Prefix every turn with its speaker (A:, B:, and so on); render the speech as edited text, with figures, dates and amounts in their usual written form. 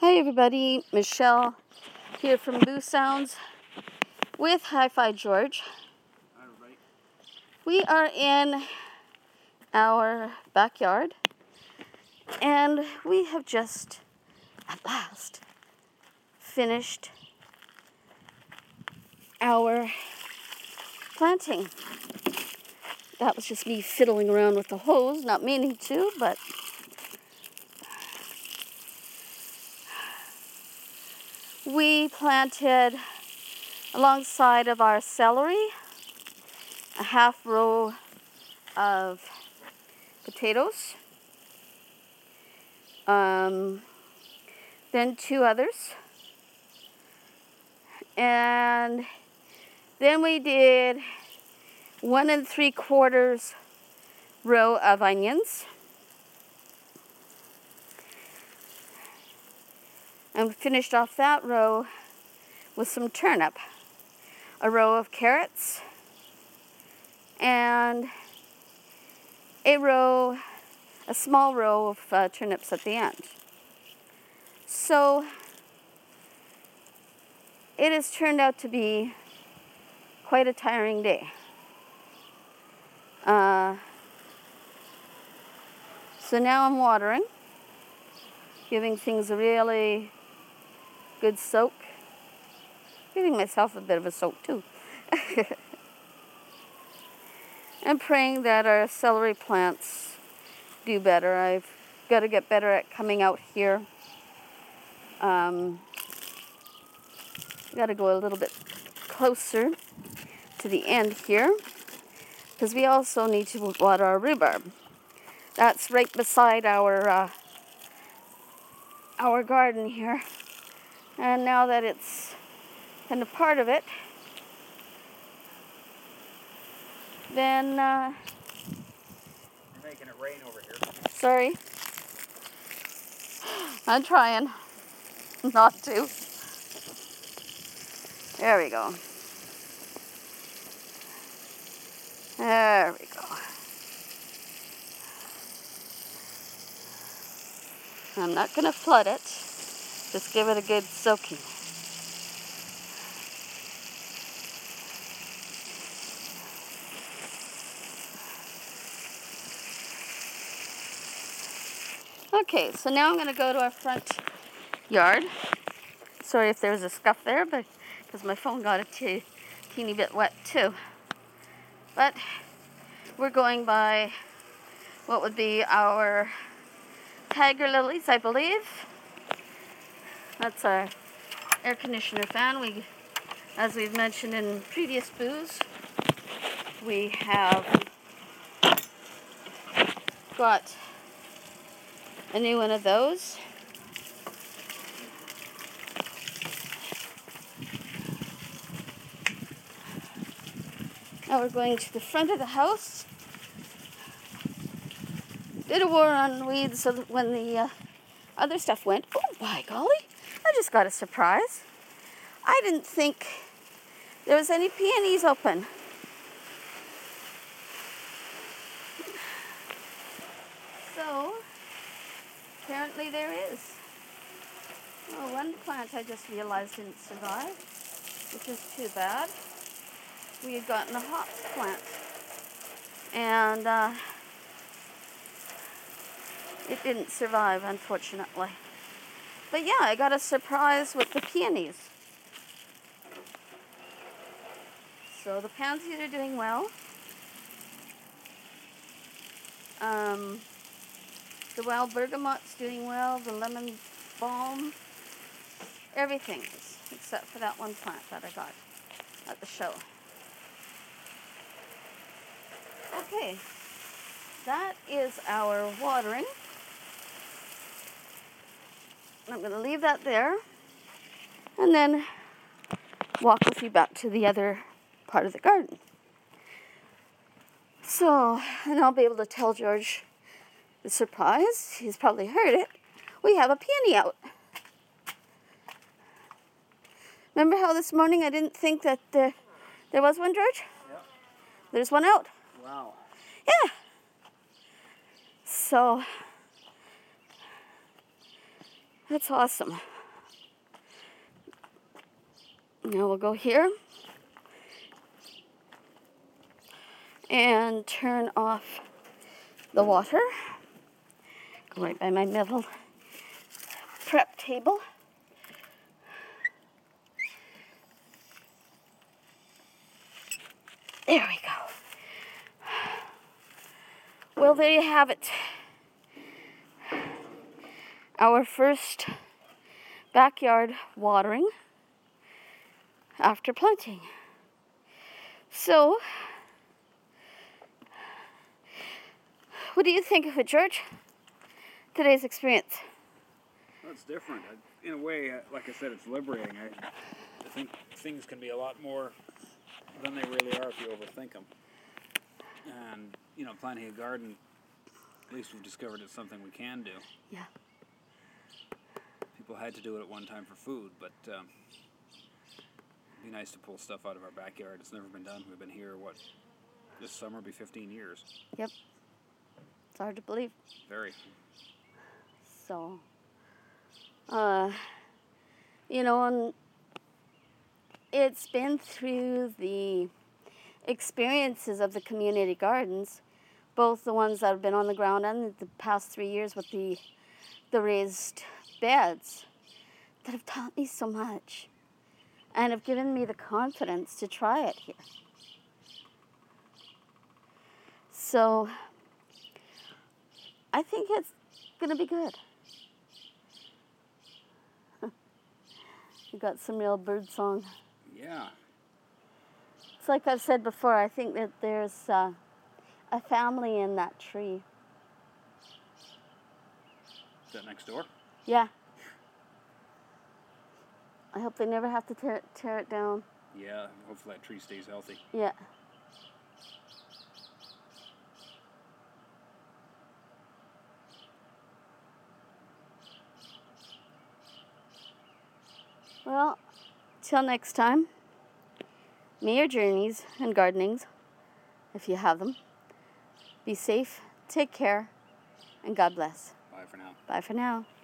A: Hi everybody, Michelle here from Boo Sounds with Hi-Fi George.
B: Alright.
A: We are in our backyard and we have just at last finished our planting. That was just me fiddling around with the hose, not meaning to, but we planted alongside of our celery a half row of potatoes, then two others, and then we did 1 3/4 row of onions, and we finished off that row with some turnip, a row of carrots, and a small row of turnips at the end. So it has turned out to be quite a tiring day. So now I'm watering, giving things a really good soak, giving myself a bit of a soak too. And praying that our celery plants do better. I've got to get better at coming out here. Got to go a little bit closer to the end here because we also need to water our rhubarb. That's right beside our garden here. And now that it's kind of part of it, then
B: You're making it rain over here.
A: sorry. I'm trying not to. There we go. There we go. I'm not going to flood it. Just give it a good soaking. Okay, so now I'm going to go to our front yard. Sorry if there was a scuff there, but because my phone got a teeny bit wet too. But we're going by what would be our tiger lilies, I believe. That's our air conditioner fan. As we've mentioned in previous boos, we have got a new one of those. Now we're going to the front of the house. Did a war on weeds so that when the other stuff went, oh by golly, I just got a surprise. I didn't think there was any peonies open. So, apparently there is. Oh, one plant I just realized didn't survive, which is too bad. We had gotten a hops plant, and it didn't survive, unfortunately. But yeah, I got a surprise with the peonies. So the pansies are doing well. The wild bergamot's doing well. The lemon balm, everything except for that one plant that I got at the show. Okay, that is our watering. I'm going to leave that there and then walk with you back to the other part of the garden. So, and I'll be able to tell George the surprise. He's probably heard it. We have a peony out. Remember how this morning I didn't think that there was one, George?
B: Yep.
A: There's one out.
B: Wow.
A: Yeah. So, that's awesome. Now we'll go here and turn off the water. Go right by my middle prep table. There we go. Well, there you have it. Our first backyard watering after planting. So, what do you think of it, George? Today's experience?
B: Well, it's different. In a way, like I said, it's liberating. I think things can be a lot more than they really are if you overthink them. And, you know, planting a garden, at least we've discovered it's something we can do.
A: Yeah.
B: People had to do it at one time for food, but it'd be nice to pull stuff out of our backyard. It's never been done. We've been here, this summer will be 15 years.
A: Yep. It's hard to believe.
B: Very.
A: So, you know, and it's been through the experiences of the community gardens, both the ones that have been on the ground and the past 3 years with the raised beds, that have taught me so much and have given me the confidence to try it here. So I think it's going to be good. You got some real bird song.
B: Yeah.
A: It's like I've said before, I think that there's a family in that tree.
B: Is that next door?
A: Yeah. I hope they never have to tear it down.
B: Yeah, hopefully that tree stays healthy.
A: Yeah. Well, till next time, may your journeys and gardenings, if you have them, be safe, take care, and God bless.
B: Bye for now.
A: Bye for now.